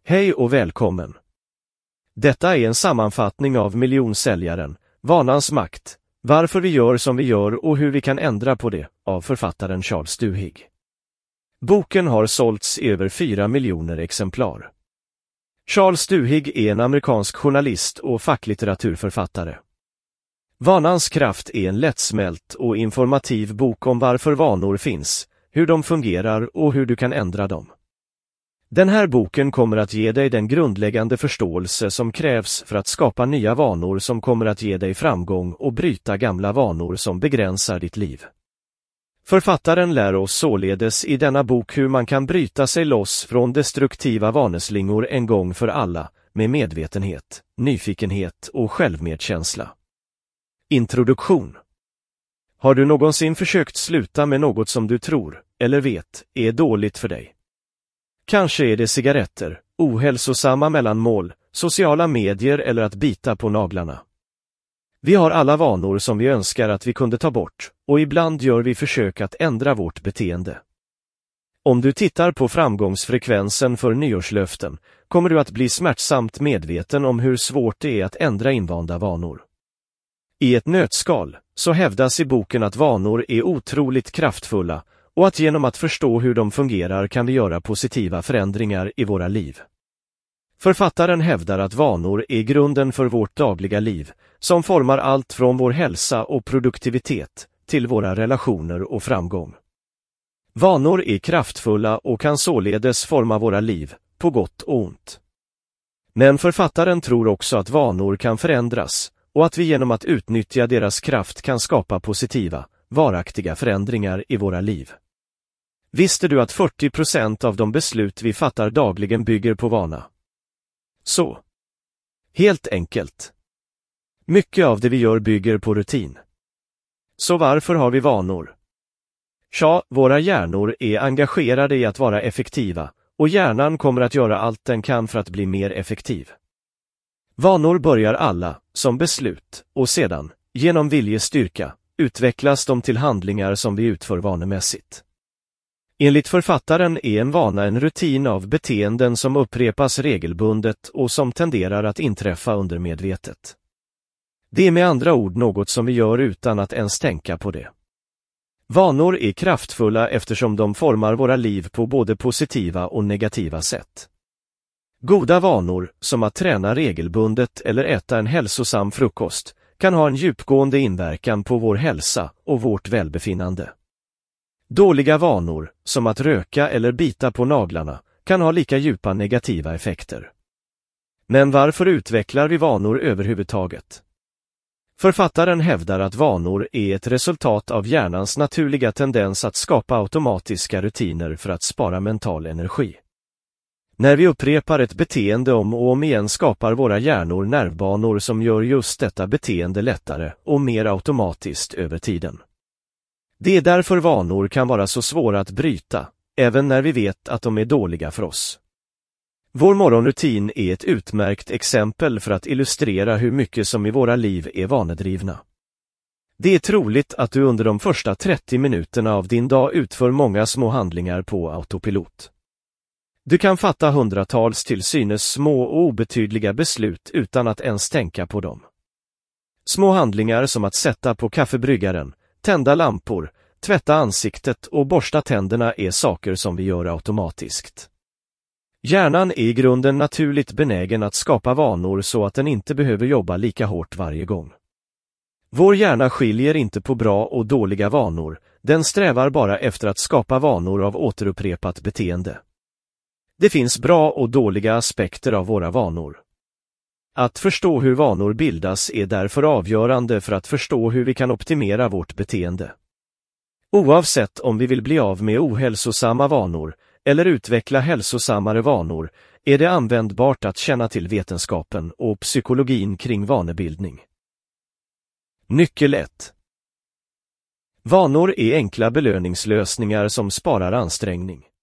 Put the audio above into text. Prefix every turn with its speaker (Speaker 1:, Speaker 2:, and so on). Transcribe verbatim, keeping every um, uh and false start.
Speaker 1: Hej och välkommen! Detta är en sammanfattning av miljonsäljaren, Vanans makt, varför vi gör som vi gör och hur vi kan ändra på det, av författaren Charles Duhigg. Boken har sålts i över fyra miljoner exemplar. Charles Duhigg är en amerikansk journalist och facklitteraturförfattare. Vanans kraft är en lättsmält och informativ bok om varför vanor finns, hur de fungerar och hur du kan ändra dem. Den här boken kommer att ge dig den grundläggande förståelse som krävs för att skapa nya vanor som kommer att ge dig framgång och bryta gamla vanor som begränsar ditt liv. Författaren lär oss således i denna bok hur man kan bryta sig loss från destruktiva vaneslingor en gång för alla, med medvetenhet, nyfikenhet och självmedkänsla. Introduktion. Har du någonsin försökt sluta med något som du tror, eller vet, är dåligt för dig? Kanske är det cigaretter, ohälsosamma mellanmål, sociala medier eller att bita på naglarna. Vi har alla vanor som vi önskar att vi kunde ta bort, och ibland gör vi försök att ändra vårt beteende. Om du tittar på framgångsfrekvensen för nyårslöften, kommer du att bli smärtsamt medveten om hur svårt det är att ändra invanda vanor. I ett nötskal, så hävdas i boken att vanor är otroligt kraftfulla, och att genom att förstå hur de fungerar kan vi göra positiva förändringar i våra liv. Författaren hävdar att vanor är grunden för vårt dagliga liv, som formar allt från vår hälsa och produktivitet till våra relationer och framgång. Vanor är kraftfulla och kan således forma våra liv, på gott och ont. Men författaren tror också att vanor kan förändras, och att vi genom att utnyttja deras kraft kan skapa positiva, varaktiga förändringar i våra liv. Visste du att fyrtio procent av de beslut vi fattar dagligen bygger på vana? Så. Helt enkelt. Mycket av det vi gör bygger på rutin. Så varför har vi vanor? Ja, våra hjärnor är engagerade i att vara effektiva, och hjärnan kommer att göra allt den kan för att bli mer effektiv. Vanor börjar alla, som beslut, och sedan, genom viljestyrka, utvecklas de till handlingar som vi utför vanemässigt. Enligt författaren är en vana en rutin av beteenden som upprepas regelbundet och som tenderar att inträffa undermedvetet. Det är med andra ord något som vi gör utan att ens tänka på det. Vanor är kraftfulla eftersom de formar våra liv på både positiva och negativa sätt. Goda vanor, som att träna regelbundet eller äta en hälsosam frukost, kan ha en djupgående inverkan på vår hälsa och vårt välbefinnande. Dåliga vanor, som att röka eller bita på naglarna, kan ha lika djupa negativa effekter. Men varför utvecklar vi vanor överhuvudtaget? Författaren hävdar att vanor är ett resultat av hjärnans naturliga tendens att skapa automatiska rutiner för att spara mental energi. När vi upprepar ett beteende om och om igen skapar våra hjärnor nervbanor som gör just detta beteende lättare och mer automatiskt över tiden. Det är därför vanor kan vara så svåra att bryta, även när vi vet att de är dåliga för oss. Vår morgonrutin är ett utmärkt exempel för att illustrera hur mycket som i våra liv är vanedrivna. Det är troligt att du under de första trettio minuterna av din dag utför många små handlingar på autopilot. Du kan fatta hundratals till synes små och obetydliga beslut utan att ens tänka på dem. Små handlingar som att sätta på kaffebryggaren, tända lampor, tvätta ansiktet och borsta tänderna är saker som vi gör automatiskt. Hjärnan är i grunden naturligt benägen att skapa vanor så att den inte behöver jobba lika hårt varje gång. Vår hjärna skiljer inte på bra och dåliga vanor, den strävar bara efter att skapa vanor av återupprepat beteende. Det finns bra och dåliga aspekter av våra vanor. Att förstå hur vanor bildas är därför avgörande för att förstå hur vi kan optimera vårt beteende. Oavsett om vi vill bli av med ohälsosamma vanor eller utveckla hälsosammare vanor är det användbart att känna till vetenskapen och psykologin kring vanebildning. Nyckel ett. Vanor är enkla belöningslösningar som sparar ansträngning.